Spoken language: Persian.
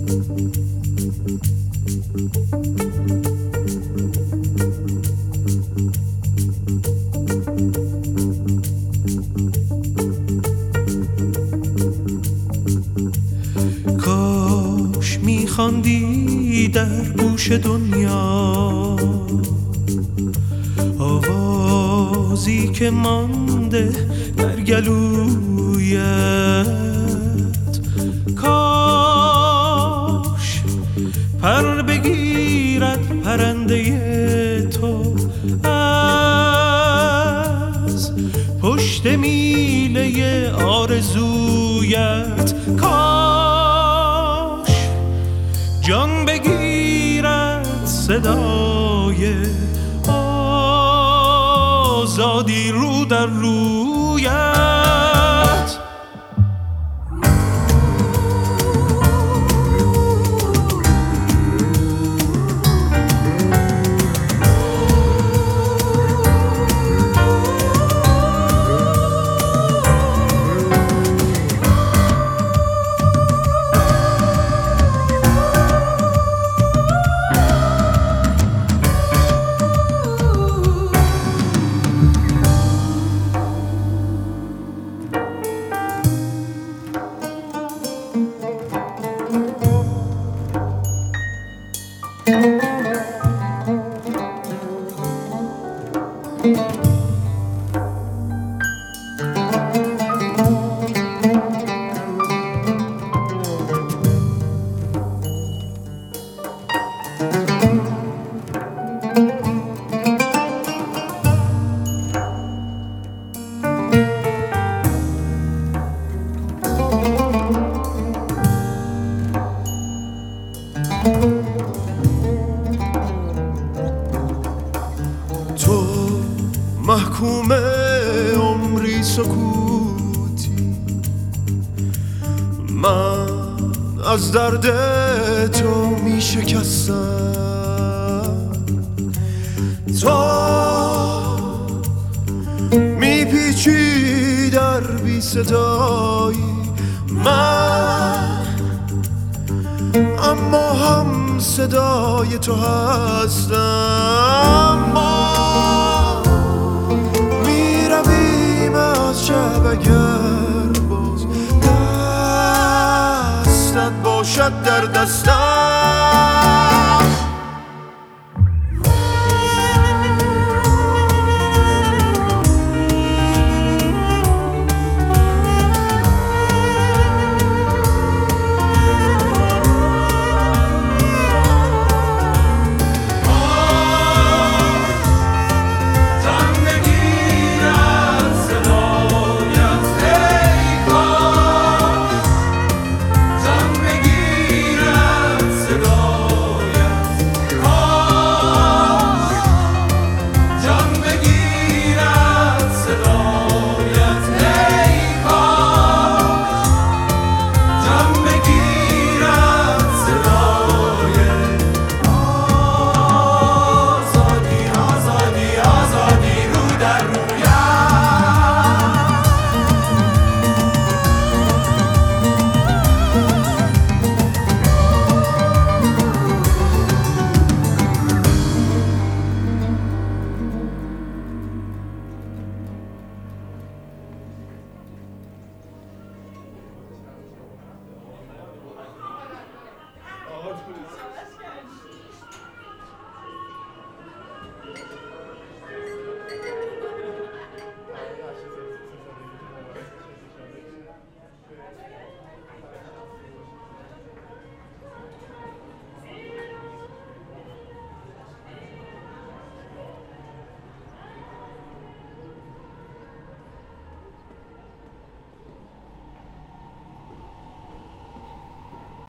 کاش میخواندی در گوش دنیا آوازی که مانده در گلویت. کاش پر بگیرد پرنده تو از پشت میله آرزویت. کاش جان بگیرد صدای آزادی رو در رویت. تو محکوم عمری سکوتی، من از درد تو می شکستم. تو می پیچی در بی صدایی، من اما هم صدای تو هستم. ما می رویم از شب اگر باز دستت باشد در دستم. آقا